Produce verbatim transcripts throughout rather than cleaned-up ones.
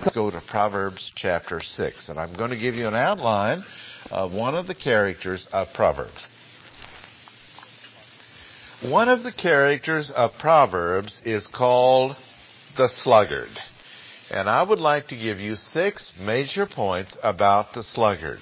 Let's go to Proverbs chapter six, and I'm going to give you an outline of one of the characters of Proverbs. One of the characters of Proverbs is called the sluggard. And I would like to give you six major points about the sluggard.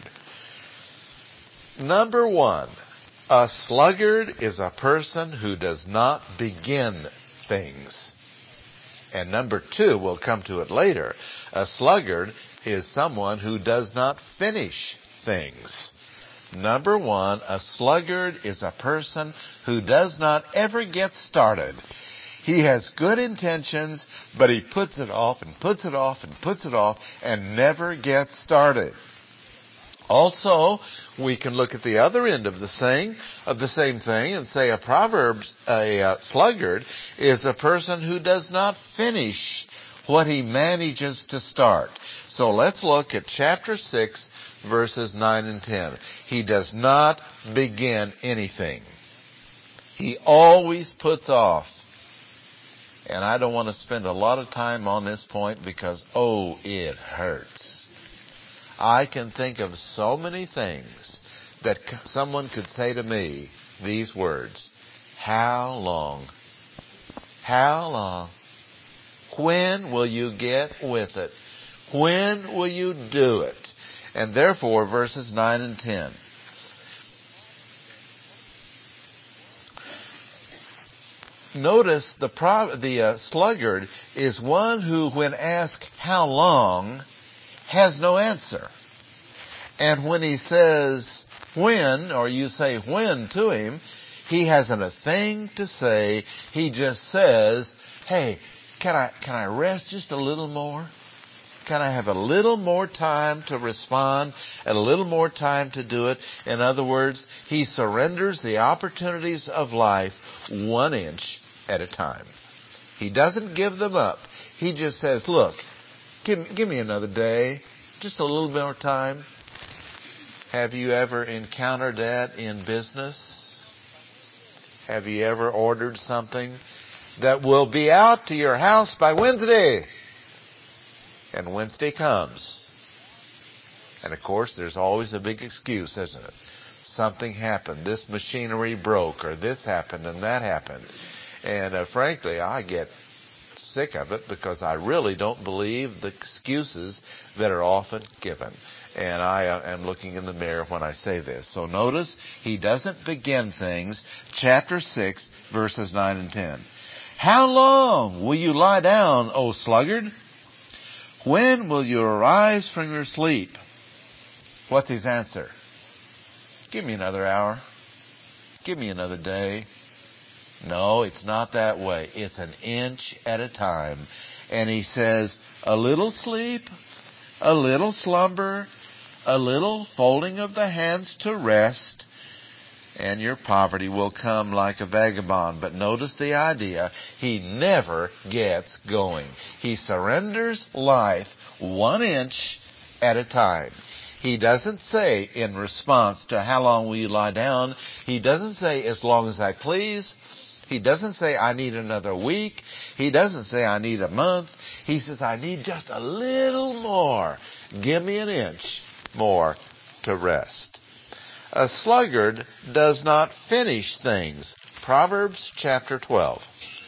Number one, a sluggard is a person who does not begin things. And number two, we'll come to it later, a sluggard is someone who does not finish things. Number one, a sluggard is a person who does not ever get started. He has good intentions, but he puts it off and puts it off and puts it off and never gets started. Also, we can look at the other end of the saying, of the same thing, and say a Proverbs, a uh, sluggard is a person who does not finish what he manages to start. So let's look at chapter six, verses nine and ten. He does not begin anything. He always puts off. And I don't want to spend a lot of time on this point because, oh, it hurts. I can think of so many things that someone could say to me these words. How long? How long? When will you get with it? When will you do it? And therefore, verses nine and ten. Notice the pro- the uh, sluggard is one who, when asked how long, has no answer. And when he says when, or you say when to him, he hasn't a thing to say. He just says, hey, can I, can I rest just a little more? Can I have a little more time to respond and a little more time to do it? In other words, he surrenders the opportunities of life one inch at a time. He doesn't give them up. He just says, look, give, give me another day, just a little more time. Have you ever encountered that in business? Have you ever ordered something that will be out to your house by Wednesday? And Wednesday comes. And of course, there's always a big excuse, isn't it? Something happened. This machinery broke, or this happened and that happened. And uh, frankly, I get sick of it because I really don't believe the excuses that are often given. And I uh, am looking in the mirror when I say this. So notice, he doesn't begin things. Chapter six, verses nine and ten. How long will you lie down, O sluggard? When will you arise from your sleep? What's his answer? Give me another hour. Give me another day. No, it's not that way. It's an inch at a time. And he says, a little sleep, a little slumber, a little folding of the hands to rest, and your poverty will come like a vagabond. But notice the idea. He never gets going. He surrenders life one inch at a time. He doesn't say in response to how long will you lie down. He doesn't say as long as I please. He doesn't say I need another week. He doesn't say I need a month. He says I need just a little more. Give me an inch more to rest. A sluggard does not finish things. Proverbs chapter twelve.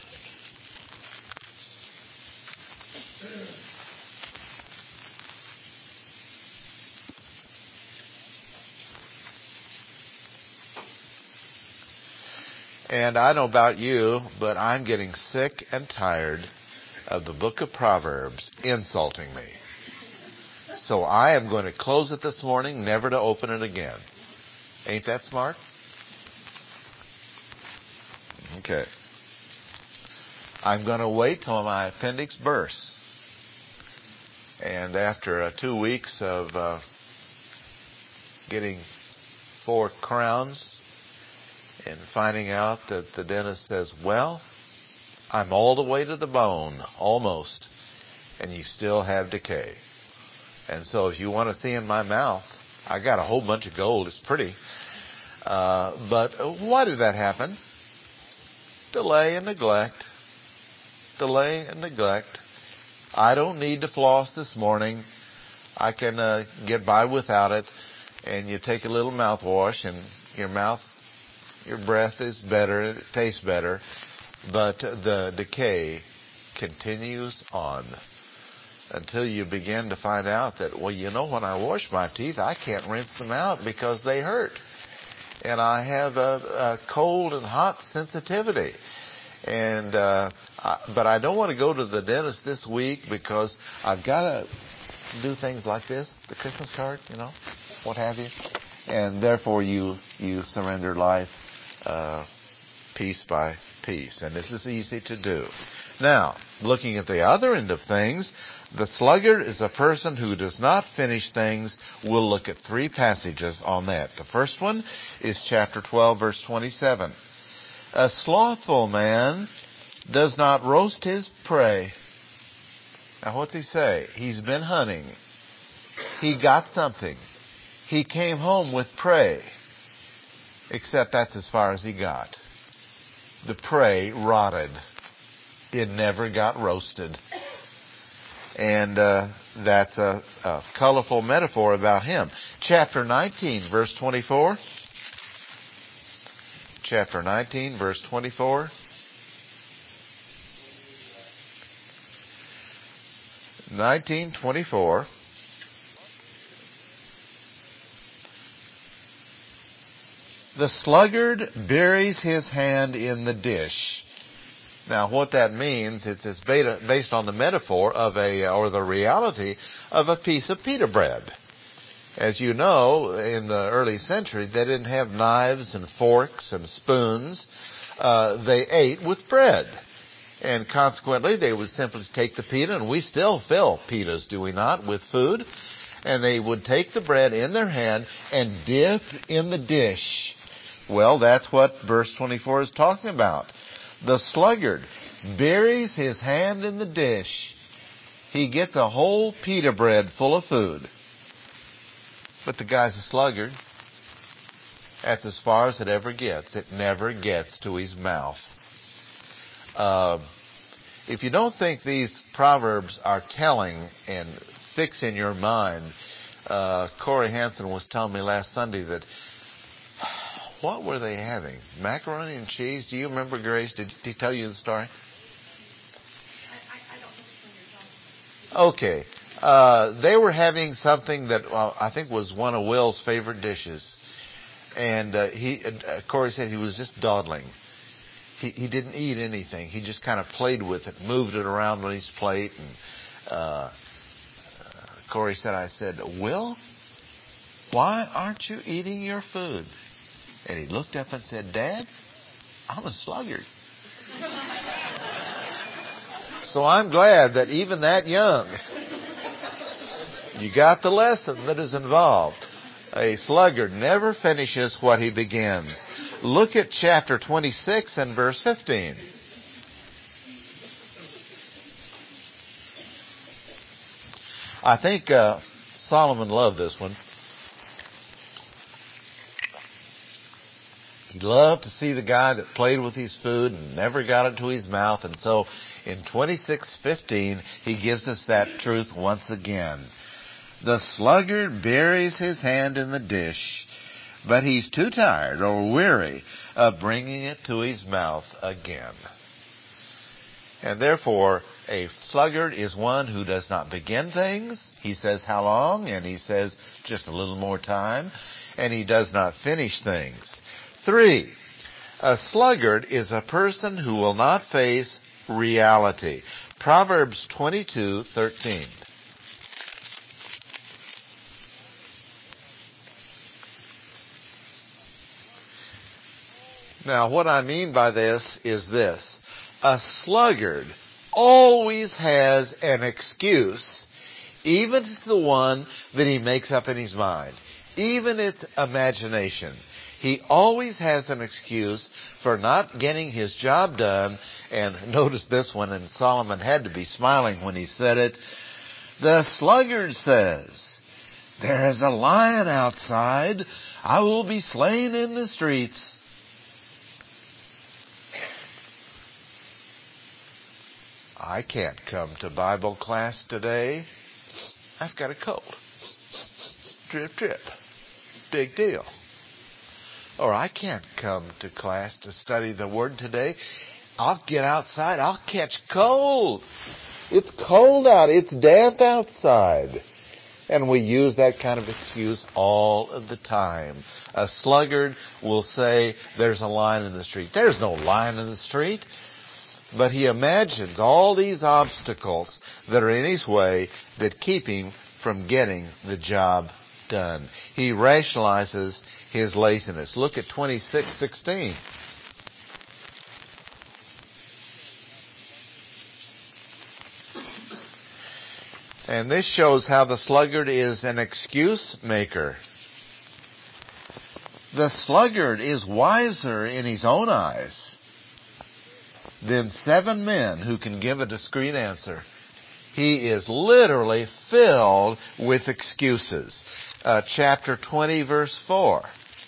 And I don't know about you, but I'm getting sick and tired of the book of Proverbs insulting me. So I am going to close it this morning, never to open it again. Ain't that smart? Okay. I'm going to wait till my appendix bursts. And after uh, two weeks of uh, getting four crowns and finding out that the dentist says, well, I'm all the way to the bone, almost, and you still have decay. And so if you want to see in my mouth, I got a whole bunch of gold. It's pretty. Uh, but why did that happen? Delay and neglect. Delay and neglect. I don't need to floss this morning. I can uh, get by without it. And you take a little mouthwash and your mouth, your breath is better, it tastes better, but the decay continues on until you begin to find out that, well, you know, when I wash my teeth, I can't rinse them out because they hurt. And I have a, a cold and hot sensitivity. And, uh, I, but I don't want to go to the dentist this week because I've got to do things like this, the Christmas card, you know, what have you. And therefore you, you surrender life, uh, piece by piece. And this is easy to do. Now, looking at the other end of things, the sluggard is a person who does not finish things. We'll look at three passages on that. The first one is chapter twelve, verse twenty-seven. A slothful man does not roast his prey. Now what's he say? He's been hunting. He got something. He came home with prey. Except that's as far as he got. The prey rotted. It never got roasted. And uh, that's a, a colorful metaphor about him. Chapter nineteen, verse twenty-four. Chapter nineteen, verse twenty-four. nineteen twenty-four. The sluggard buries his hand in the dish. Now, what that means, it's, it's beta, based on the metaphor of a, or the reality of a piece of pita bread. As you know, in the early century, they didn't have knives and forks and spoons. Uh, they ate with bread. And consequently, they would simply take the pita, and we still fill pitas, do we not, with food? And they would take the bread in their hand and dip in the dish. Well, that's what verse twenty-four is talking about. The sluggard buries his hand in the dish. He gets a whole pita bread full of food. But the guy's a sluggard. That's as far as it ever gets. It never gets to his mouth. Uh, if you don't think these proverbs are telling and fix in your mind, uh, Corey Hansen was telling me last Sunday that what were they having? Macaroni and cheese? Do you remember, Grace? Did he tell you the story? I, I, I don't know what you're talking Okay. Uh, they were having something that uh, I think was one of Will's favorite dishes. And uh, he, uh, Corey said he was just dawdling. He, he didn't eat anything. He just kind of played with it, moved it around on his plate. And uh, uh, Corey said, I said, Will, why aren't you eating your food? And he looked up and said, Dad, I'm a sluggard. So I'm glad that even that young, you got the lesson that is involved. A sluggard never finishes what he begins. Look at chapter twenty-six and verse fifteen. I think uh, Solomon loved this one. He loved to see the guy that played with his food and never got it to his mouth. And so in twenty-six fifteen, he gives us that truth once again. The sluggard buries his hand in the dish, but he's too tired or weary of bringing it to his mouth again. And therefore, a sluggard is one who does not begin things. He says how long, and he says just a little more time, and he does not finish things. Three, a sluggard is a person who will not face reality. Proverbs twenty-two thirteen. Now, what I mean by this is this. A sluggard always has an excuse, even if it's the one that he makes up in his mind, even its imagination. He always has an excuse for not getting his job done. And notice this one, and Solomon had to be smiling when he said it. The sluggard says, there is a lion outside. I will be slain in the streets. I can't come to Bible class today. I've got a cold. Drip, drip. Big deal. Or I can't come to class to study the Word today. I'll get outside. I'll catch cold. It's cold out. It's damp outside. And we use that kind of excuse all of the time. A sluggard will say, there's a line in the street. There's no line in the street. But he imagines all these obstacles that are in his way that keep him from getting the job done. He rationalizes his laziness. Look at twenty-six sixteen. And this shows how the sluggard is an excuse maker. The sluggard is wiser in his own eyes than seven men who can give a discreet answer. He is literally filled with excuses. Uh, chapter twenty, verse four.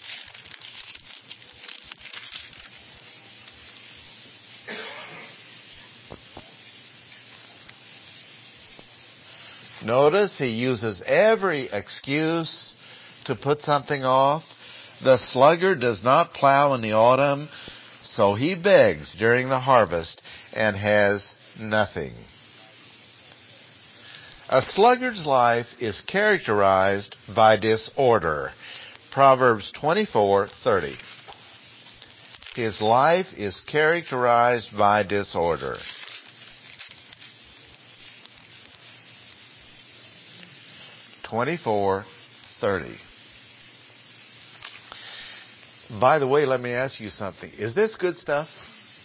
Notice he uses every excuse to put something off. The sluggard does not plow in the autumn, so he begs during the harvest and has nothing. A sluggard's life is characterized by disorder. Proverbs twenty-four thirty. His life is characterized by disorder. twenty-four thirty. By the way, let me ask you something. Is this good stuff?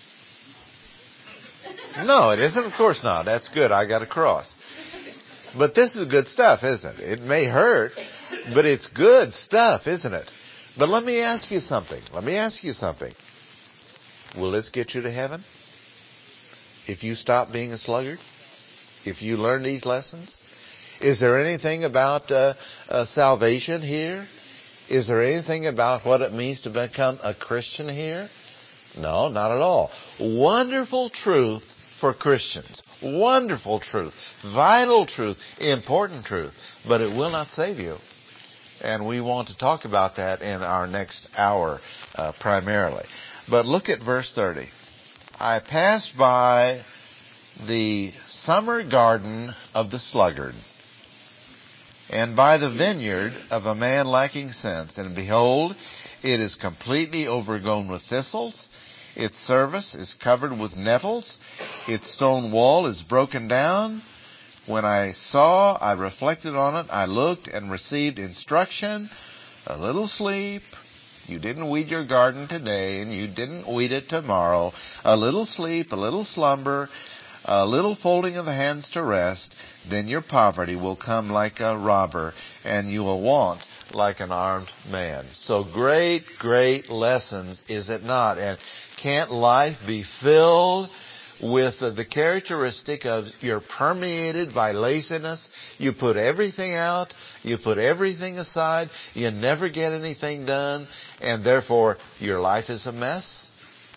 No, it isn't. Of course not. That's good. I got a cross. But this is good stuff, isn't it? It may hurt, but it's good stuff, isn't it? But let me ask you something. Let me ask you something. Will this get you to heaven? If you stop being a sluggard? If you learn these lessons? Is there anything about uh, uh, salvation here? Is there anything about what it means to become a Christian here? No, not at all. Wonderful truth for Christians. Wonderful truth. Vital truth. Important truth. But it will not save you. And we want to talk about that in our next hour uh, primarily. But look at verse thirty. I passed by the summer garden of the sluggard, and by the vineyard of a man lacking sense. And behold, it is completely overgrown with thistles. Its service is covered with nettles. Its stone wall is broken down. When I saw, I reflected on it. I looked and received instruction. A little sleep. You didn't weed your garden today, and you didn't weed it tomorrow. A little sleep, a little slumber, a little folding of the hands to rest. Then your poverty will come like a robber, and you will want like an armed man. So great, great lessons, is it not? And can't life be filled with the characteristic of you're permeated by laziness? You put everything out. You put everything aside. You never get anything done. And therefore, your life is a mess.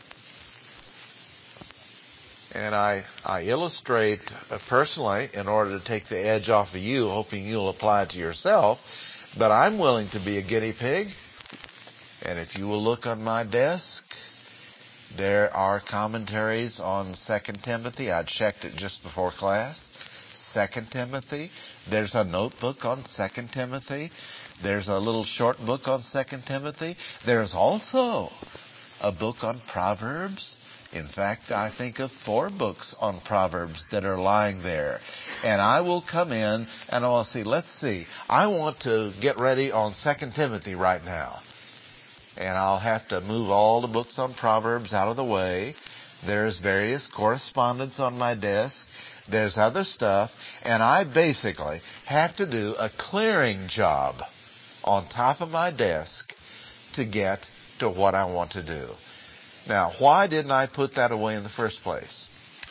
And I, I illustrate uh, personally in order to take the edge off of you, hoping you'll apply it to yourself. But I'm willing to be a guinea pig. And if you will look on my desk, there are commentaries on Second Timothy. I checked it just before class. Second Timothy. There's a notebook on Second Timothy. There's a little short book on Second Timothy. There's also a book on Proverbs. In fact, I think of four books on Proverbs that are lying there. And I will come in and I'll see, let's see, I want to get ready on Second Timothy right now. And I'll have to move all the books on Proverbs out of the way. There's various correspondence on my desk. There's other stuff. And I basically have to do a clearing job on top of my desk to get to what I want to do. Now, why didn't I put that away in the first place?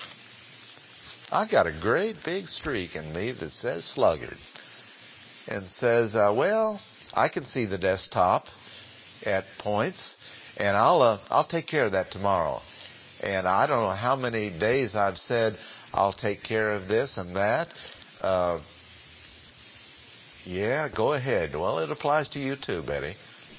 I got a great big streak in me that says sluggard. And says, uh, well, I can see the desktop at points, and I'll uh, I'll take care of that tomorrow. And I don't know how many days I've said, I'll take care of this and that. Uh, yeah, go ahead. Well, it applies to you too, Betty.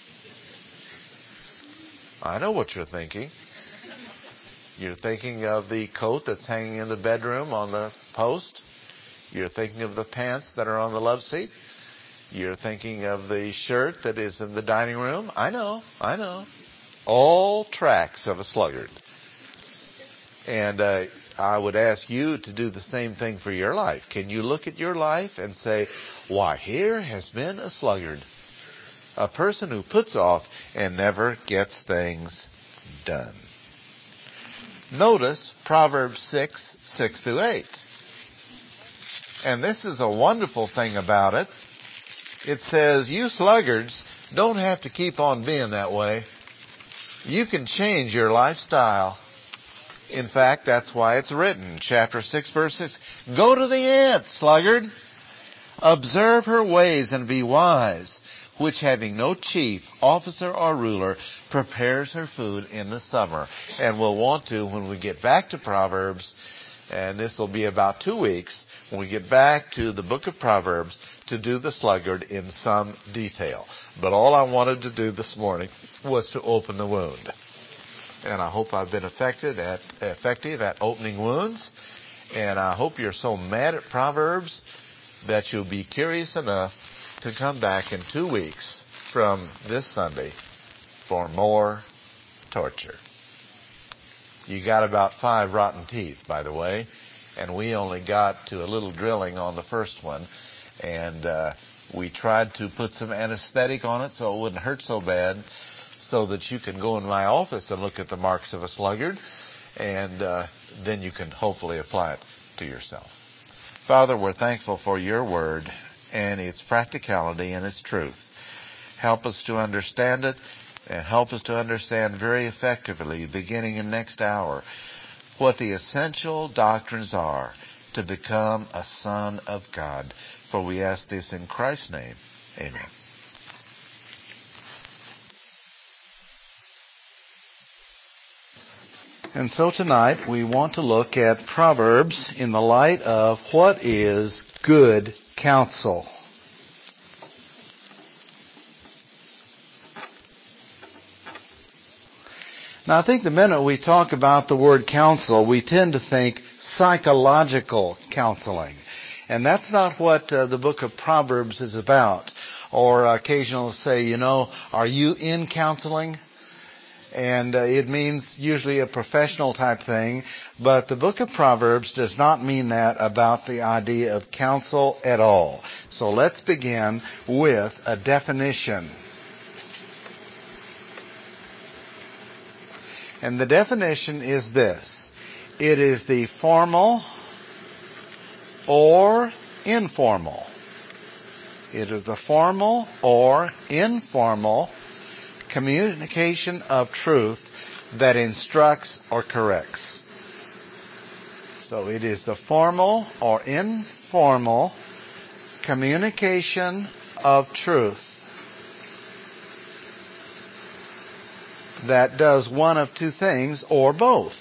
I know what you're thinking. You're thinking of the coat that's hanging in the bedroom on the post. You're thinking of the pants that are on the love seat. You're thinking of the shirt that is in the dining room. I know, I know. All tracks of a sluggard. And uh, I would ask you to do the same thing for your life. Can you look at your life and say, why, here has been a sluggard. A person who puts off and never gets things done. Notice Proverbs six, six through eight. And this is a wonderful thing about it. It says, you sluggards don't have to keep on being that way. You can change your lifestyle. In fact, that's why it's written. Chapter six, verse six. Go to the ant, sluggard. Observe her ways and be wise, which having no chief, officer, or ruler, prepares her food in the summer. And we'll want to, when we get back to Proverbs, and this will be about two weeks, when we get back to the book of Proverbs, to do the sluggard in some detail. But all I wanted to do this morning was to open the wound. And I hope I've been effective at, effective at opening wounds. And I hope you're so mad at Proverbs that you'll be curious enough to come back in two weeks from this Sunday for more torture. You got about five rotten teeth, by the way, and we only got to a little drilling on the first one, and uh, we tried to put some anesthetic on it so it wouldn't hurt so bad, so that you can go in my office and look at the marks of a sluggard, and uh, then you can hopefully apply it to yourself. Father, we're thankful for your word and its practicality and its truth. Help us to understand it, and help us to understand very effectively, beginning in next hour, what the essential doctrines are to become a son of God. For we ask this in Christ's name. Amen. And so tonight we want to look at Proverbs in the light of what is good counsel. Now I think the minute we talk about the word counsel, we tend to think psychological counseling. And that's not what uh, the book of Proverbs is about. Or occasionally say, you know, are you in counseling? And uh, it means usually a professional type thing. But the book of Proverbs does not mean that about the idea of counsel at all. So let's begin with a definition. And the definition is this. It is the formal or informal. It is the formal or informal communication of truth that instructs or corrects. So it is the formal or informal communication of truth that does one of two things or both.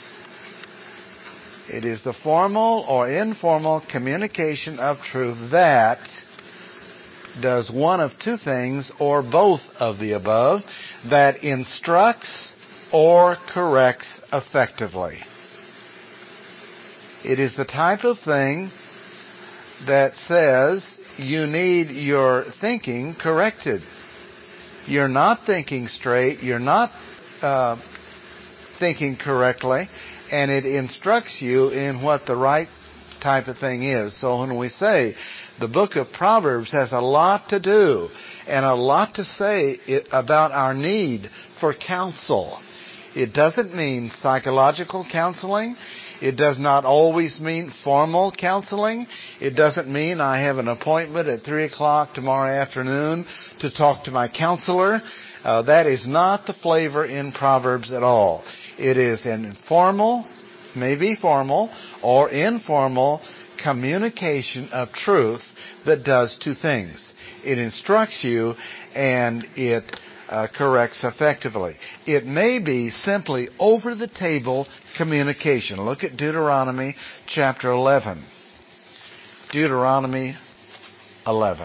It is the formal or informal communication of truth that does one of two things or both of the above, that instructs or corrects effectively. It is the type of thing that says you need your thinking corrected. You're not thinking straight, you're not uh, thinking correctly, and it instructs you in what the right type of thing is. So when we say the book of Proverbs has a lot to do and a lot to say about our need for counsel. It doesn't mean psychological counseling. It does not always mean formal counseling. It doesn't mean I have an appointment at three o'clock tomorrow afternoon to talk to my counselor. Uh, that is not the flavor in Proverbs at all. It is an informal, maybe formal, or informal communication of truth that does two things. It instructs you and it uh, corrects effectively. It may be simply over-the-table communication. Look at Deuteronomy chapter eleven. Deuteronomy eleven.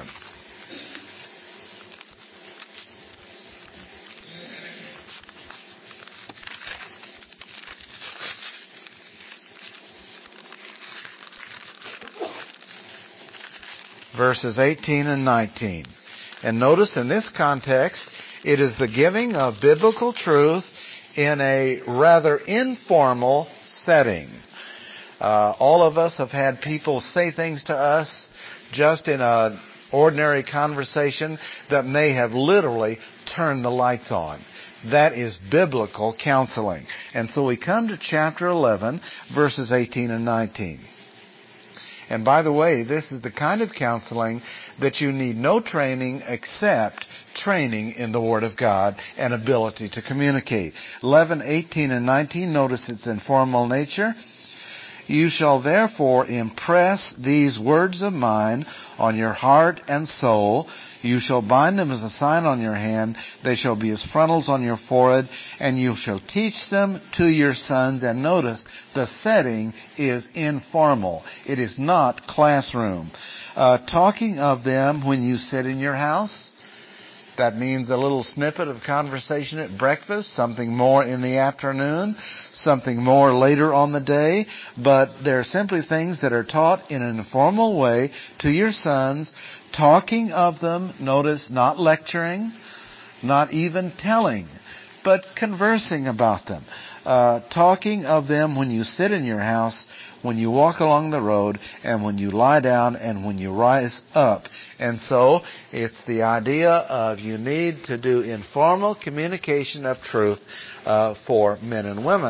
Verses eighteen and nineteen. And notice in this context, it is the giving of biblical truth in a rather informal setting. Uh, all of us have had people say things to us just in an ordinary conversation that may have literally turned the lights on. That is biblical counseling. And so we come to chapter eleven, verses eighteen and nineteen. And by the way, this is the kind of counseling that you need no training except training in the Word of God and ability to communicate. eleven, eighteen, and nineteen, notice its informal nature. You shall therefore impress these words of mine on your heart and soul. You shall bind them as a sign on your hand. They shall be as frontals on your forehead, and you shall teach them to your sons. And notice, the setting is informal. It is not classroom. Uh, talking of them when you sit in your house. That means a little snippet of conversation at breakfast, something more in the afternoon, something more later on the day. But they're simply things that are taught in an informal way to your sons, talking of them, notice, not lecturing, not even telling, but conversing about them. Uh, talking of them when you sit in your house, when you walk along the road, and when you lie down, and when you rise up. And so, it's the idea of you need to do informal communication of truth uh, for men and women.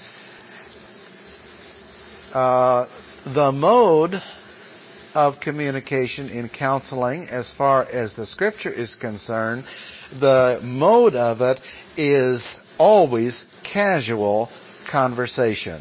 Uh, the mode of communication in counseling, as far as the Scripture is concerned, the mode of it is always casual conversation.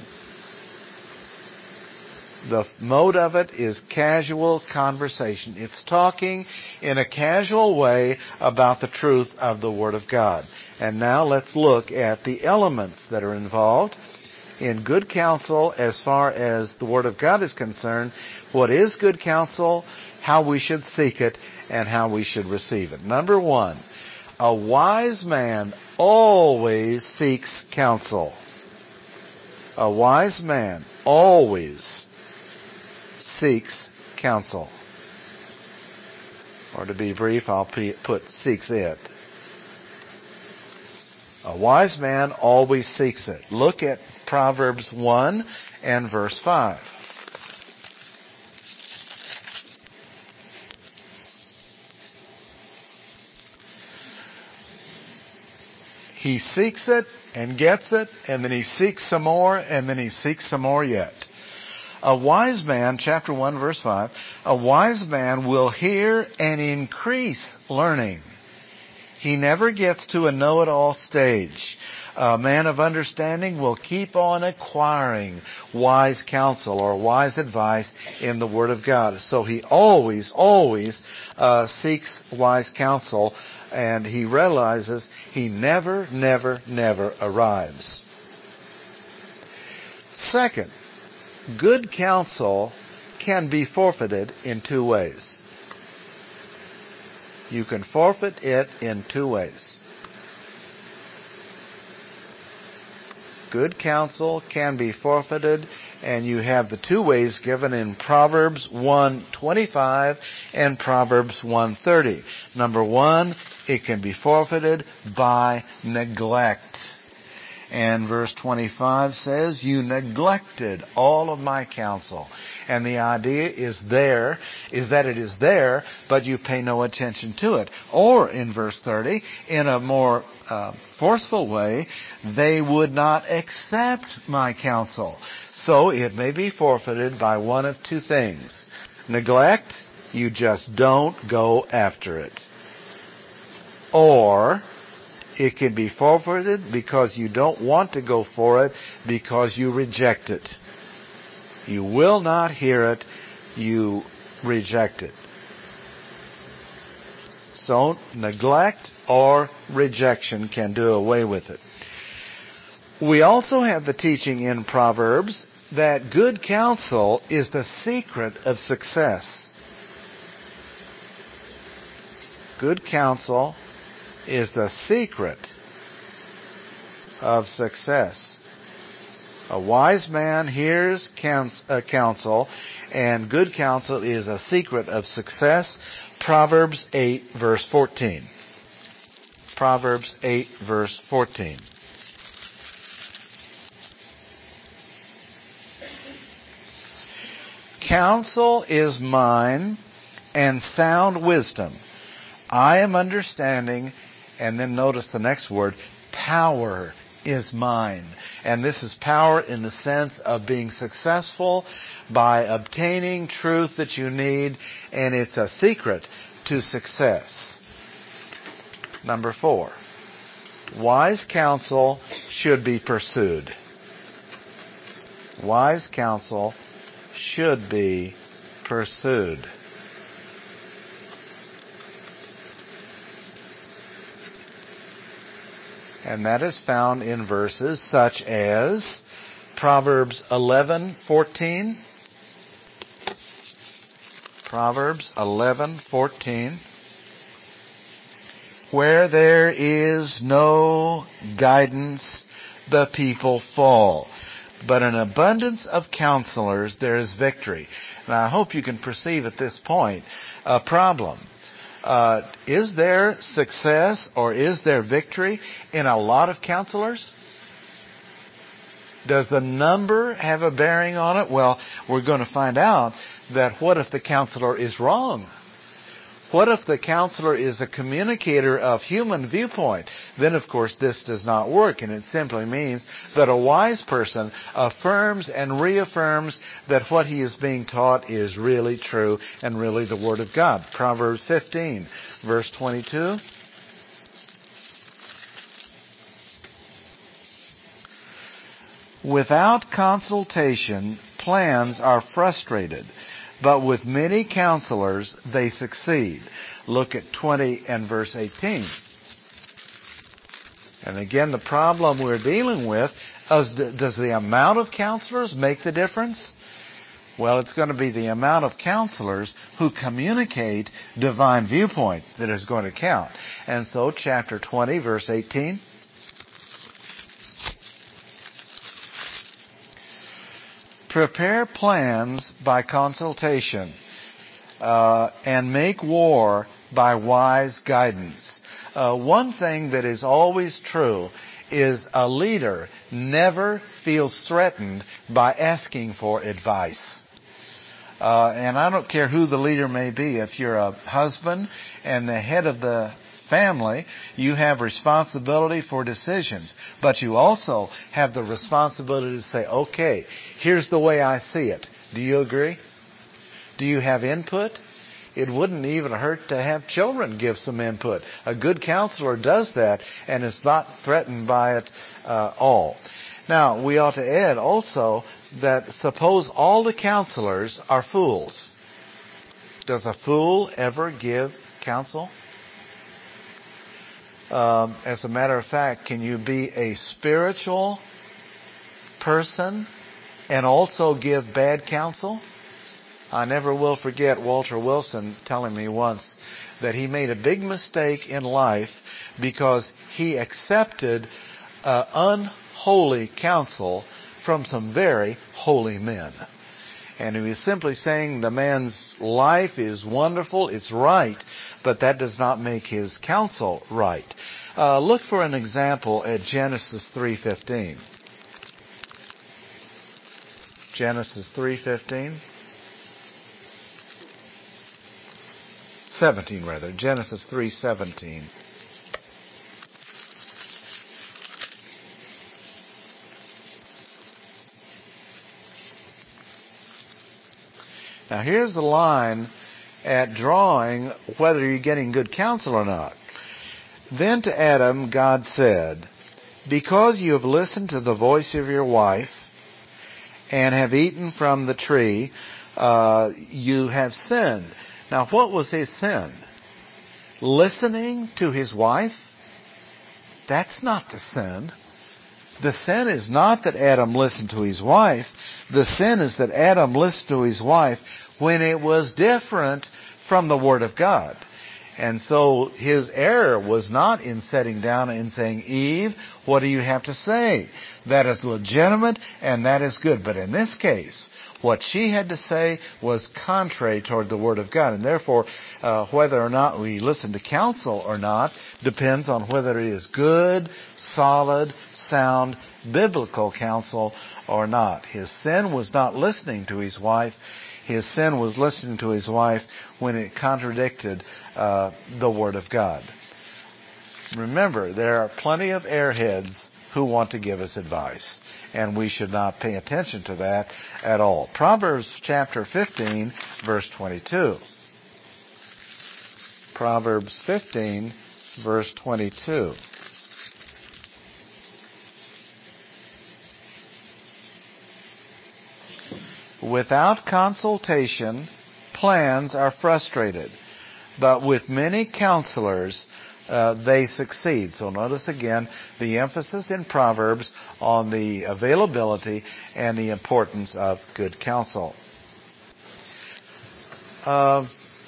The mode of it is casual conversation. It's talking in a casual way about the truth of the Word of God. And now let's look at the elements that are involved in good counsel as far as the Word of God is concerned. What is good counsel, how we should seek it, and how we should receive it. Number one, a wise man always seeks counsel. A wise man always seeks counsel. Or to be brief, I'll put seeks it. A wise man always seeks it. Look at Proverbs one and verse five. He seeks it and gets it, and then he seeks some more, and then he seeks some more yet. A wise man, chapter one, verse five, a wise man will hear and increase learning. He never gets to a know-it-all stage. A man of understanding will keep on acquiring wise counsel or wise advice in the Word of God. So he always, always uh, seeks wise counsel, and he realizes he never, never, never arrives. Second, good counsel can be forfeited in two ways. You can forfeit it in two ways. Good counsel can be forfeited, and you have the two ways given in Proverbs one twenty-five and Proverbs one thirty. Number one, it can be forfeited by neglect. And verse twenty-five says, you neglected all of my counsel. And the idea is there, is that it is there, but you pay no attention to it. Or in verse thirty, in a more uh, forceful way, they would not accept my counsel. So it may be forfeited by one of two things. Neglect, you just don't go after it. Or it can be forfeited because you don't want to go for it, because you reject it. You will not hear it. You reject it. So neglect or rejection can do away with it. We also have the teaching in Proverbs that good counsel is the secret of success. Good counsel is the secret of success. A wise man hears counsel, and good counsel is a secret of success. Proverbs eight, verse fourteen. Proverbs eight, verse fourteen. Counsel is mine, and sound wisdom. I am understanding, and then notice the next word, power is mine. And this is power in the sense of being successful by obtaining truth that you need, and it's a secret to success. Number four, wise counsel should be pursued. Wise counsel should be pursued. And that is found in verses such as Proverbs eleven fourteen. Proverbs eleven fourteen. Where there is no guidance, the people fall. But an abundance of counselors, there is victory. Now, I hope you can perceive at this point a problem. Uh, is there success or is there victory in a lot of counselors? Does the number have a bearing on it? Well, we're going to find out that what if the counselor is wrong? What if the counselor is a communicator of human viewpoint? Then, of course, this does not work, and it simply means that a wise person affirms and reaffirms that what he is being taught is really true and really the Word of God. Proverbs fifteen, verse twenty-two. Without consultation, plans are frustrated, but with many counselors, they succeed. Look at twenty and verse eighteen. And again, the problem we're dealing with is, does the amount of counselors make the difference? Well, it's going to be the amount of counselors who communicate divine viewpoint that is going to count. And so, chapter twenty, verse eighteen. Prepare plans by consultation, uh, and make war by wise guidance. Uh, one thing that is always true is a leader never feels threatened by asking for advice. Uh, and I don't care who the leader may be. If you're a husband and the head of the family, you have responsibility for decisions, but you also have the responsibility to say, okay, here's the way I see it. Do you agree? Do you have input? It wouldn't even hurt to have children give some input. A good counselor does that and is not threatened by it uh, all. Now, we ought to add also that suppose all the counselors are fools. Does a fool ever give counsel? Um, as a matter of fact, can you be a spiritual person and also give bad counsel? I never will forget Walter Wilson telling me once that he made a big mistake in life because he accepted uh, unholy counsel from some very holy men. And he was simply saying the man's life is wonderful, it's right, but that does not make his counsel right. Uh, look for an example at Genesis three fifteen. Genesis three fifteen. seventeen rather. Genesis three seventeen. Now here's the line at drawing whether you're getting good counsel or not. Then to Adam God said, because you have listened to the voice of your wife and have eaten from the tree, uh, you have sinned. Now what was his sin? listening to his wife, that's not the sin. The sin is not that Adam listened to his wife. The sin is that Adam listened to his wife when it was different from the Word of God. And so his error was not in sitting down and saying, Eve, what do you have to say? That is legitimate and that is good. But in this case, what she had to say was contrary toward the Word of God. And therefore, uh, whether or not we listen to counsel or not depends on whether it is good, solid, sound, biblical counsel or not. His sin was not listening to his wife. His sin was listening to his wife when it contradicted uh, the Word of God. Remember, there are plenty of airheads who want to give us advice, and we should not pay attention to that at all. Proverbs chapter fifteen, verse twenty-two. Proverbs fifteen, verse twenty-two. Without consultation, plans are frustrated, but with many counselors, uh, they succeed. So notice again the emphasis in Proverbs on the availability and the importance of good counsel. Uh,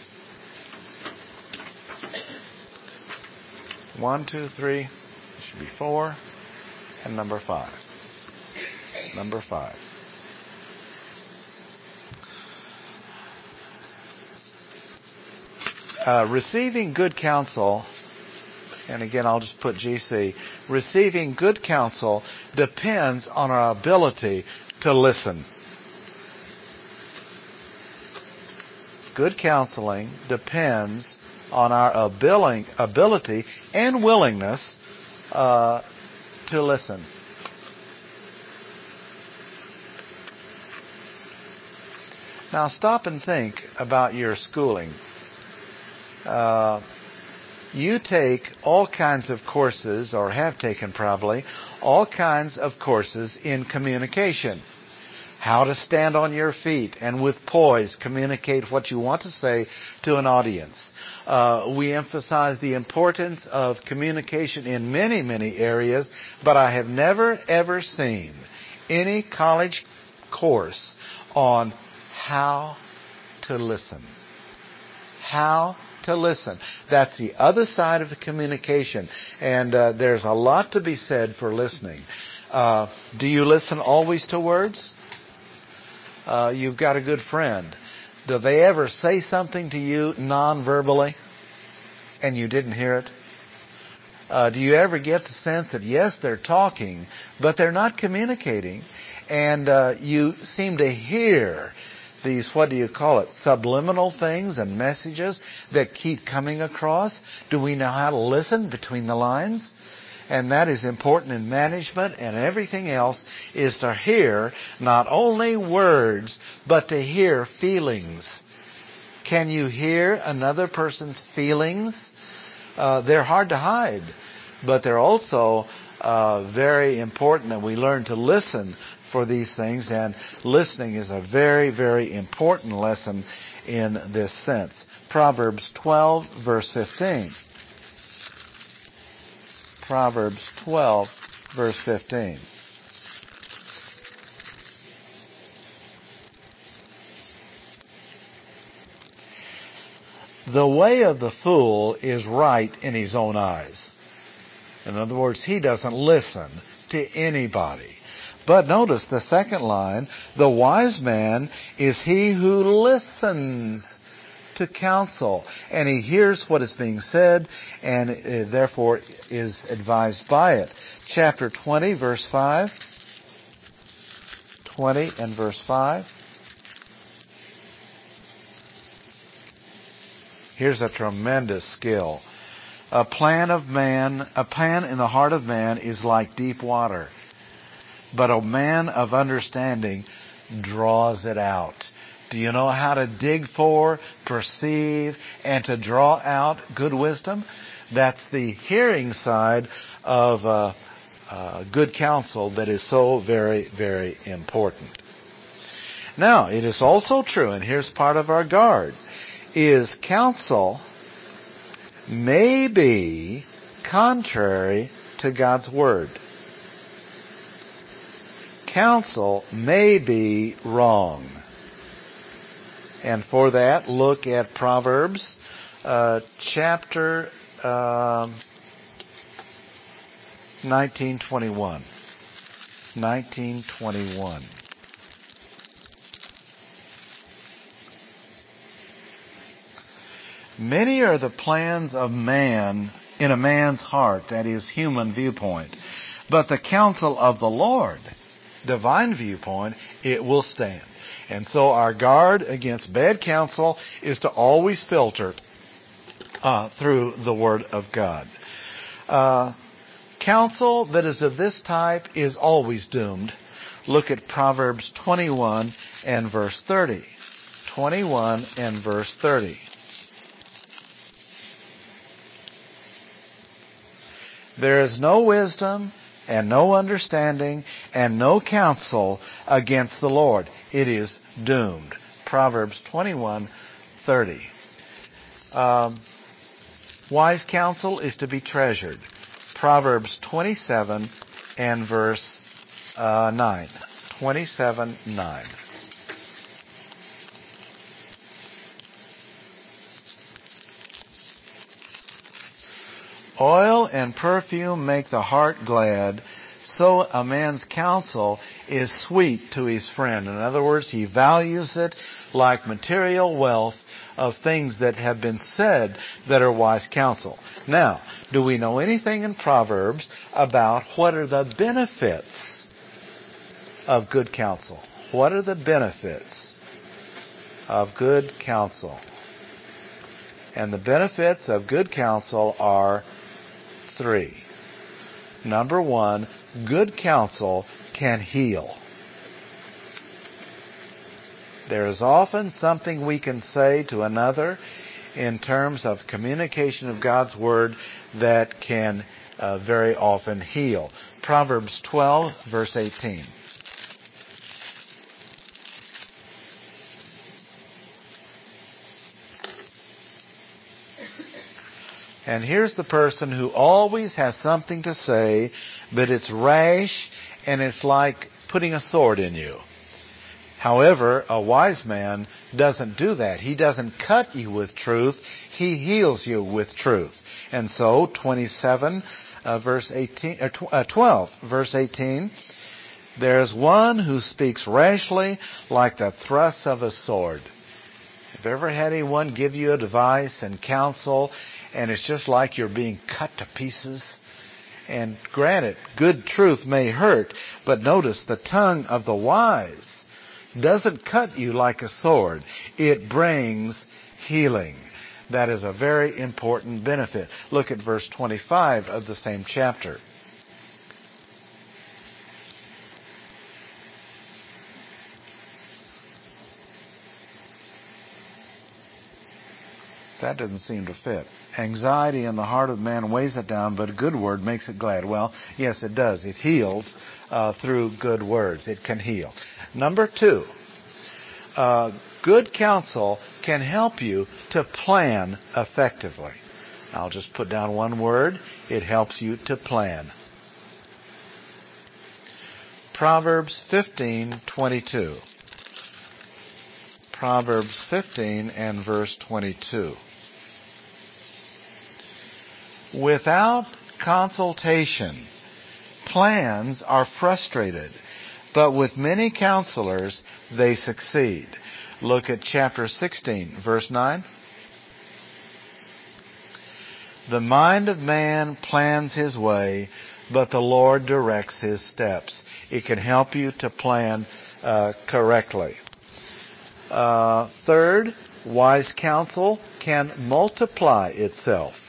one, two, three, it should be four, and number five. Number five. Uh, receiving good counsel, and again I'll just put G C, receiving good counsel depends on our ability to listen. Good counseling depends on our ability, ability and willingness uh, to listen. Now stop and think about your schooling. Uh, you take all kinds of courses, or have taken probably, all kinds of courses in communication. How to stand on your feet and with poise communicate what you want to say to an audience. Uh, we emphasize the importance of communication in many, many areas, but I have never ever seen any college course on how to listen. How to listen. That's the other side of the communication. And uh, there's a lot to be said for listening. Uh, do you listen always to words? Uh, you've got a good friend. Do they ever say something to you non-verbally and you didn't hear it? Uh, do you ever get the sense that, yes, they're talking, but they're not communicating, and uh, you seem to hear these, what do you call it, subliminal things and messages that keep coming across? Do we know how to listen between the lines? And that is important in management, and everything else is to hear not only words, but to hear feelings. Can you hear another person's feelings? Uh, they're hard to hide, but they're also uh, very important, and we learn to listen for these things, and listening is a very, very important lesson in this sense. Proverbs twelve, verse fifteen. Proverbs twelve, verse fifteen. The way of the fool is right in his own eyes. In other words, he doesn't listen to anybody. But notice the second line, the wise man is he who listens to counsel, and he hears what is being said, and uh, therefore is advised by it. Chapter twenty, verse five. twenty and verse five. Here's a tremendous skill. A plan of man, a plan in the heart of man is like deep water, but a man of understanding draws it out. Do you know how to dig for, perceive, and to draw out good wisdom? That's the hearing side of uh, uh, good counsel that is so very, very important. Now, it is also true, and here's part of our guard, is counsel may be contrary to God's word. Counsel may be wrong. And for that, look at Proverbs uh, chapter uh, nineteen twenty-one. nineteen twenty-one. Many are the plans of man in a man's heart, that is, human viewpoint. But the counsel of the Lord, divine viewpoint, it will stand. And so our guard against bad counsel is to always filter uh, through the Word of God. Uh, counsel that is of this type is always doomed. Look at Proverbs twenty-one and verse thirty. twenty-one and verse thirty. There is no wisdom and no understanding and no counsel against the Lord. It is doomed. Proverbs twenty-one thirty. Um, wise counsel is to be treasured. Proverbs twenty-seven and verse uh, nine. twenty-seven nine. Oil and perfume make the heart glad, so a man's counsel is sweet to his friend. In other words, he values it like material wealth of things that have been said that are wise counsel. Now, do we know anything in Proverbs about what are the benefits of good counsel? What are the benefits of good counsel? And the benefits of good counsel are three. Number one, good counsel can heal. There is often something we can say to another in terms of communication of God's Word that can uh, very often heal. Proverbs twelve, verse eighteen. And here's the person who always has something to say, but it's rash and it's like putting a sword in you. However, a wise man doesn't do that. He doesn't cut you with truth. He heals you with truth. And so, twenty-seven, uh, verse eighteen, or tw- uh, twelve, verse eighteen, there's one who speaks rashly like the thrusts of a sword. Have you ever had anyone give you advice and counsel, and it's just like you're being cut to pieces? And granted, good truth may hurt, but notice the tongue of the wise doesn't cut you like a sword. It brings healing. That is a very important benefit. Look at verse twenty-five of the same chapter. That doesn't seem to fit. Anxiety in the heart of man weighs it down, but a good word makes it glad. Well, yes, it does. It heals uh, through good words. It can heal. Number two, uh, good counsel can help you to plan effectively. I'll just put down one word. It helps you to plan. Proverbs fifteen twenty-two. Proverbs fifteen and verse twenty-two. Without consultation, plans are frustrated, but with many counselors, they succeed. Look at chapter sixteen, verse nine. The mind of man plans his way, but the Lord directs his steps. It can help you to plan uh, correctly. Uh, third, wise counsel can multiply itself.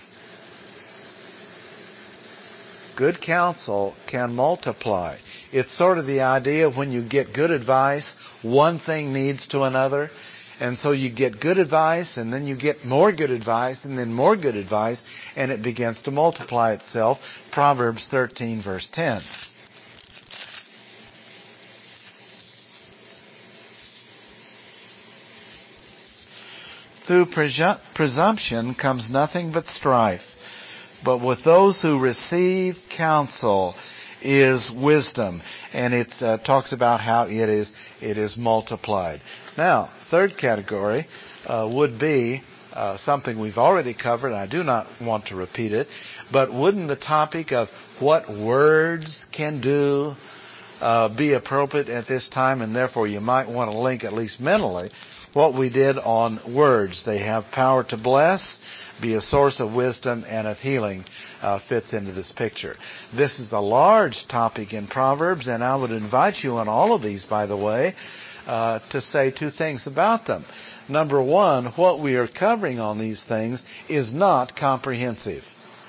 Good counsel can multiply. It's sort of the idea of when you get good advice, one thing leads to another. And so you get good advice, and then you get more good advice, and then more good advice, and it begins to multiply itself. Proverbs thirteen, verse ten. Through presu- presumption comes nothing but strife, but with those who receive counsel is wisdom. And it uh, talks about how it is it is multiplied. Now, third category uh, would be uh, something we've already covered. I do not want to repeat it, but wouldn't the topic of what words can do uh, be appropriate at this time? And therefore, you might want to link, at least mentally, what we did on words. They have power to bless, be a source of wisdom and of healing. Uh, fits into this picture. This is a large topic in Proverbs, and I would invite you on all of these, by the way, uh, to say two things about them. Number one, what we are covering on these things is not comprehensive.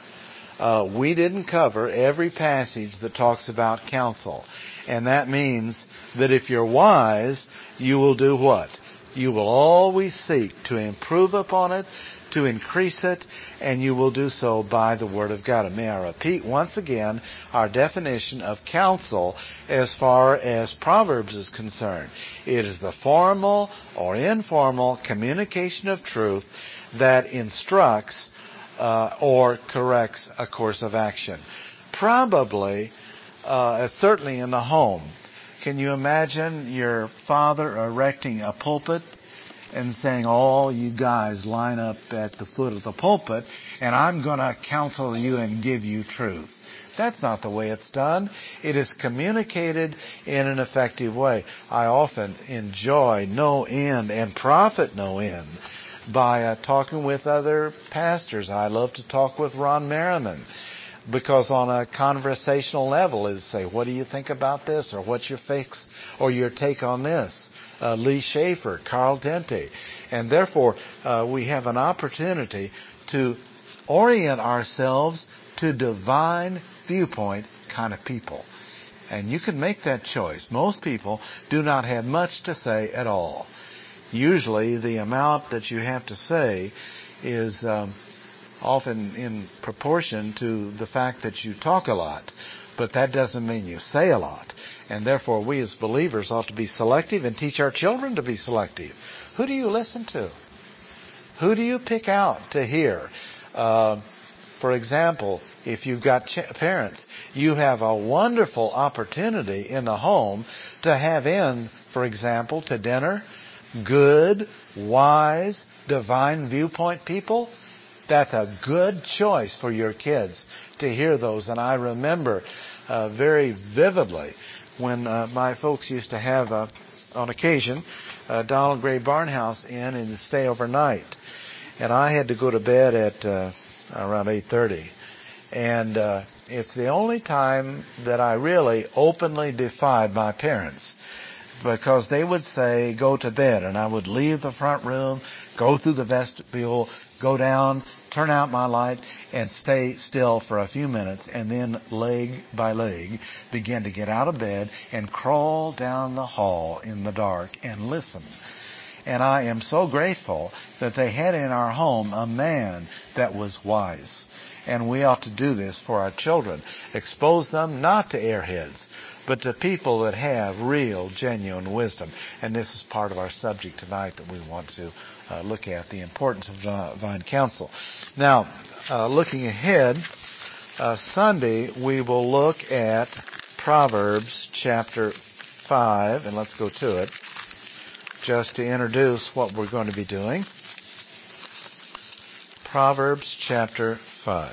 Uh, we didn't cover every passage that talks about counsel, and that means that if you're wise, you will do what? You will always seek to improve upon it, to increase it, and you will do so by the Word of God. And may I repeat once again our definition of counsel as far as Proverbs is concerned. It is the formal or informal communication of truth that instructs uh, or corrects a course of action. Probably, uh, certainly in the home. Can you imagine your father erecting a pulpit and saying, all you guys line up at the foot of the pulpit, and I'm going to counsel you and give you truth? That's not the way it's done. It is communicated in an effective way. I often enjoy no end and profit no end by uh, talking with other pastors. I love to talk with Ron Merriman, because on a conversational level is say, what do you think about this? Or what's your fix or your take on this? Uh, Lee Schaefer, Carl Dente. And therefore, uh, we have an opportunity to orient ourselves to divine viewpoint kind of people. And you can make that choice. Most people do not have much to say at all. Usually the amount that you have to say is um, often in proportion to the fact that you talk a lot. But that doesn't mean you say a lot. And therefore, we as believers ought to be selective and teach our children to be selective. Who do you listen to? Who do you pick out to hear? Uh, for example, if you've got ch- parents, you have a wonderful opportunity in the home to have in, for example, to dinner, good, wise, divine viewpoint people. That's a good choice for your kids to hear those. And I remember uh, very vividly when uh, my folks used to have, uh, on occasion, uh, Donald Gray Barnhouse in and stay overnight. And I had to go to bed at uh, around eight thirty. And uh, it's the only time that I really openly defied my parents, because they would say, go to bed. And I would leave the front room, go through the vestibule, go down, turn out my light, and stay still for a few minutes, and then leg by leg begin to get out of bed and crawl down the hall in the dark and listen. And I am so grateful that they had in our home a man that was wise. And we ought to do this for our children. Expose them not to airheads, but to people that have real, genuine wisdom. And this is part of our subject tonight that we want to uh, look at, the importance of divine counsel. Now, uh, looking ahead, uh, Sunday we will look at Proverbs chapter five, and let's go to it, just to introduce what we're going to be doing. Proverbs chapter five.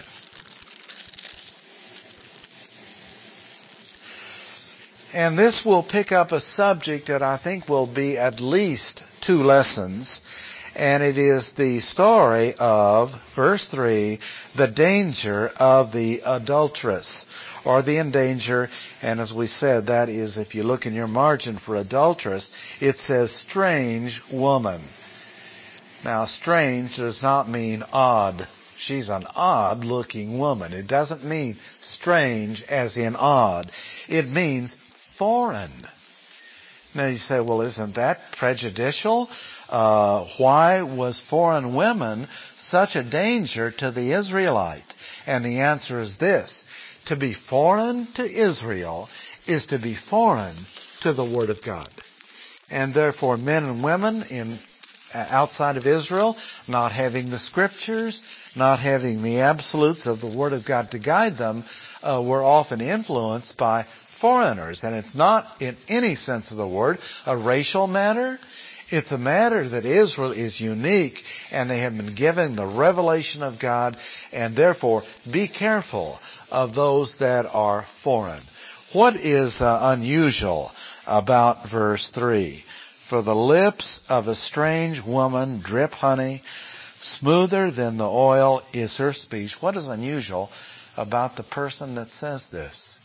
And this will pick up a subject that I think will be at least two lessons. And it is the story of, verse three, the danger of the adulteress, or the endanger. And as we said, that is, if you look in your margin for adulteress, it says strange woman. Now, strange does not mean odd. She's an odd-looking woman. It doesn't mean strange as in odd. It means foreign. Now you say, well, isn't that prejudicial? Uh, why was foreign women such a danger to the Israelite? And the answer is this. To be foreign to Israel is to be foreign to the Word of God. And therefore, men and women in outside of Israel, not having the scriptures, not having the absolutes of the Word of God to guide them, uh, were often influenced by foreigners. And it's not, in any sense of the word, a racial matter. It's a matter that Israel is unique, and they have been given the revelation of God, and therefore be careful of those that are foreign. What is uh, unusual about verse three? For the lips of a strange woman drip honey, smoother than the oil is her speech. What is unusual about the person that says this?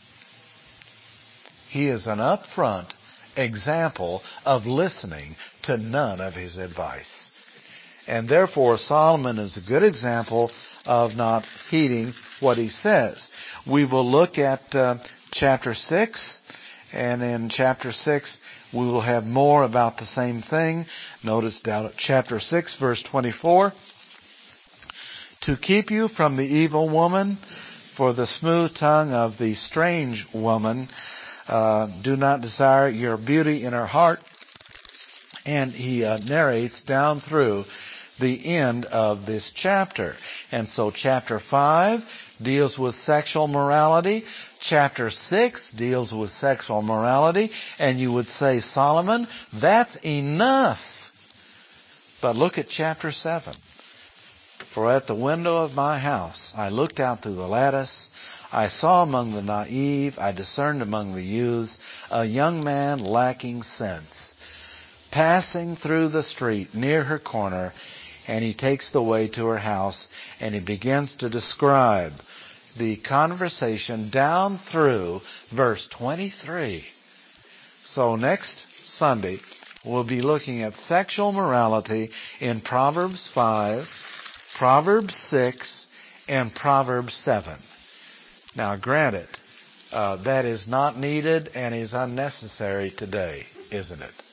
He is an upfront example of listening to none of his advice. And therefore, Solomon is a good example of not heeding what he says. We will look at uh, chapter six, and in chapter six, we will have more about the same thing. Notice down at chapter six, verse twenty-four. To keep you from the evil woman, for the smooth tongue of the strange woman, uh, do not desire your beauty in her heart. And he uh, narrates down through the end of this chapter. And so chapter five deals with sexual morality. Chapter six deals with sexual morality. And you would say, Solomon, that's enough. But look at chapter seven. For at the window of my house I looked out through the lattice. I saw among the naive, I discerned among the youths, a young man lacking sense, passing through the street near her corner, and he takes the way to her house, and he begins to describe the conversation down through verse twenty-three. So next Sunday, we'll be looking at sexual morality in Proverbs five, Proverbs six, and Proverbs seven. Now granted, uh, that is not needed and is unnecessary today, isn't it?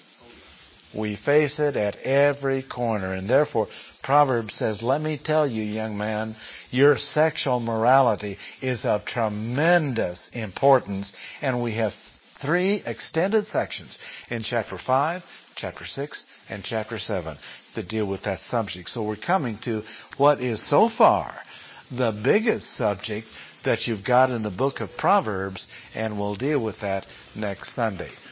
We face it at every corner, and therefore Proverbs says, let me tell you, young man, your sexual morality is of tremendous importance, and we have three extended sections in chapter five, chapter six, and chapter seven that deal with that subject. So we're coming to what is so far the biggest subject that you've got in the book of Proverbs, and we'll deal with that next Sunday.